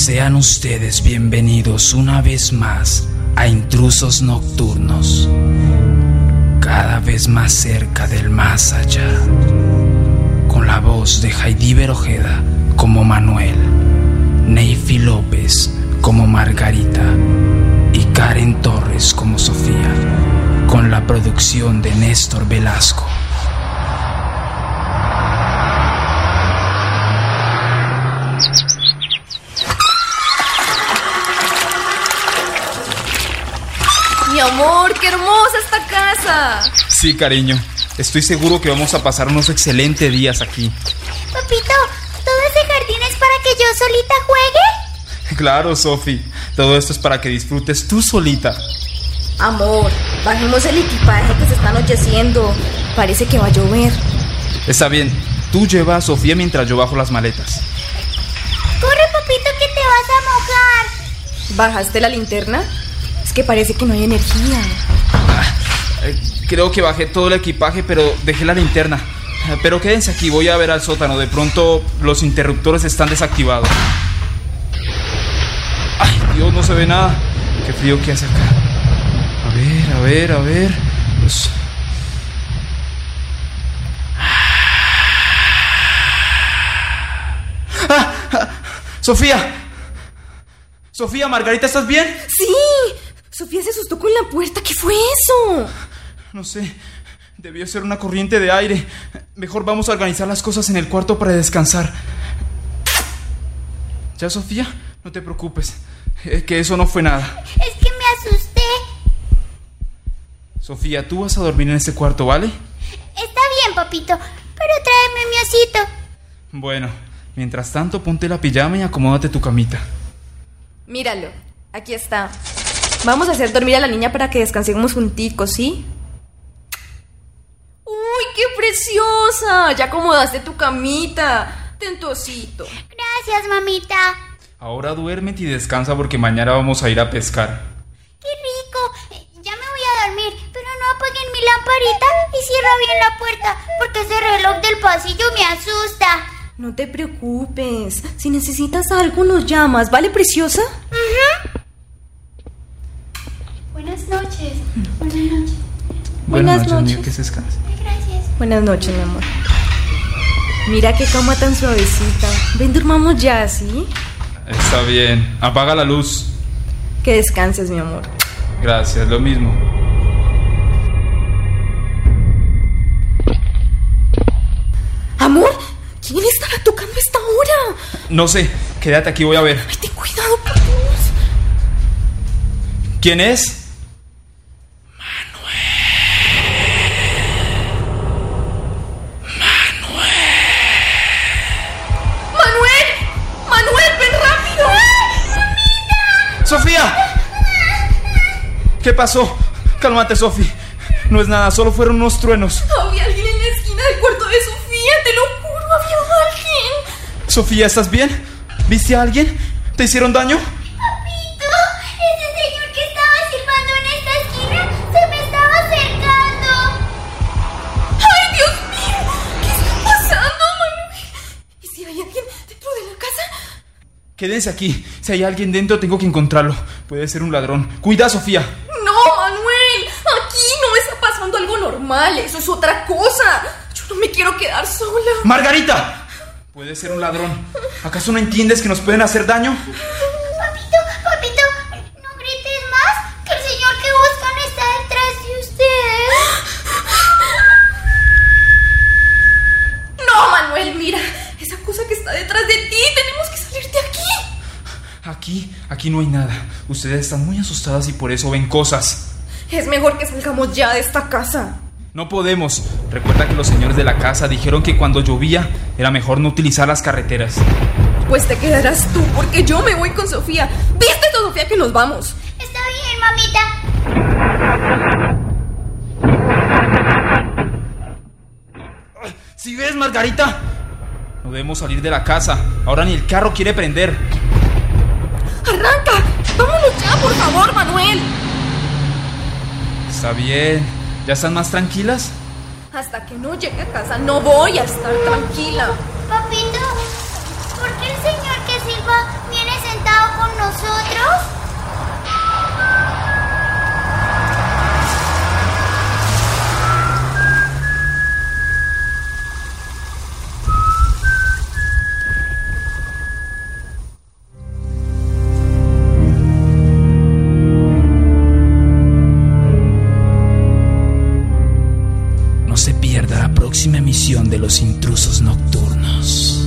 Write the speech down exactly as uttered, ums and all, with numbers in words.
Sean ustedes bienvenidos una vez más a Intrusos Nocturnos, cada vez más cerca del más allá, con la voz de Jaidíber Ojeda como Manuel, Neifi López como Margarita y Karen Torres como Sofía, con la producción de Néstor Velasco. Mi amor, qué hermosa esta casa. Sí, cariño, estoy seguro que vamos a pasar unos excelentes días aquí. Papito, ¿todo ese jardín es para que yo solita juegue? Claro, Sofi, todo esto es para que disfrutes tú solita. Amor, bajemos el equipaje que se está anocheciendo. Parece que va a llover. Está bien, tú lleva a Sofía mientras yo bajo las maletas. Corre, papito, que te vas a mojar. ¿Bajaste la linterna? Es que parece que no hay energía. Ah, eh, creo que bajé todo el equipaje, pero dejé la linterna. Pero quédense aquí, voy a ver al sótano. De pronto los interruptores están desactivados. Ay, Dios, no se ve nada. Qué frío que hace acá. A ver, a ver, a ver. Pues... ¡Ah! ¡Ah! ¡Sofía! Sofía, Margarita, ¿estás bien? ¡Sí! Sofía se asustó con la puerta. ¿Qué fue eso? No sé. Debió ser una corriente de aire. Mejor vamos a organizar las cosas en el cuarto para descansar. ¿Ya, Sofía? No te preocupes. Eh, que eso no fue nada. Es que me asusté. Sofía, tú vas a dormir en este cuarto, ¿vale? Está bien, papito, pero tráeme mi osito. Bueno, mientras tanto, ponte la pijama y acomódate tu camita. Míralo, aquí está. Vamos a hacer dormir a la niña para que descansemos junticos, ¿sí? ¡Uy, qué preciosa! Ya acomodaste tu camita. Ten tu osito. Gracias, mamita. Ahora duérmete y descansa porque mañana vamos a ir a pescar. ¡Qué rico! Ya me voy a dormir, pero no apaguen mi lamparita y cierra bien la puerta, porque ese reloj del pasillo me asusta. No te preocupes. Si necesitas algo, nos llamas, ¿vale, preciosa? Uh-huh. Buenas noches. Buenas noches. Buenas, Buenas noches, noches. niño, que se descanse. Gracias. Buenas noches, mi amor. Mira qué cama tan suavecita. Ven, durmamos ya, ¿sí? Está bien. Apaga la luz. Que descanses, mi amor. Gracias, lo mismo. Amor, ¿quién estará tocando a esta hora? No sé, quédate aquí, voy a ver. Ay, ten cuidado, por Dios. ¿Quién es? ¡Sofía! ¿Qué pasó? Cálmate, Sofi. No es nada, solo fueron unos truenos. Había alguien en la esquina del cuarto de Sofía, te lo juro, había alguien. Sofía, ¿estás bien? ¿Viste a alguien? ¿Te hicieron daño? Papito, ese señor que estaba silbando en esta esquina se me estaba acercando. ¡Ay, Dios mío! ¿Qué está pasando, Manuel? ¿Y si hay alguien dentro de la casa? Quédense aquí. Si hay alguien dentro, tengo que encontrarlo. Puede ser un ladrón. ¡Cuida, Sofía! No, Manuel. Aquí no está pasando algo normal. Eso es otra cosa. Yo no me quiero quedar sola. ¡Margarita! Puede ser un ladrón. ¿Acaso no entiendes que nos pueden hacer daño? Papito, papito, no grites más, que el señor que buscan está detrás de ustedes. No, Manuel, mira. Esa cosa que está detrás de ti. Tenemos que salir de aquí. Aquí, aquí no hay nada. Ustedes están muy asustadas y por eso ven cosas. Es mejor que salgamos ya de esta casa. No podemos. Recuerda que los señores de la casa dijeron que cuando llovía era mejor no utilizar las carreteras. Pues te quedarás tú, porque yo me voy con Sofía. Vístete, Sofía, que nos vamos. Está bien, mamita. ¿Sí ves, Margarita? No debemos salir de la casa. Ahora ni el carro quiere prender. ¡Arranca! ¡Vámonos ya, por favor, Manuel! Está bien. ¿Ya están más tranquilas? Hasta que no llegue a casa no voy a estar tranquila. Papito, ¿por qué el señor que silba viene sentado nosotros? No se pierda la próxima emisión de Los Intrusos Nocturnos.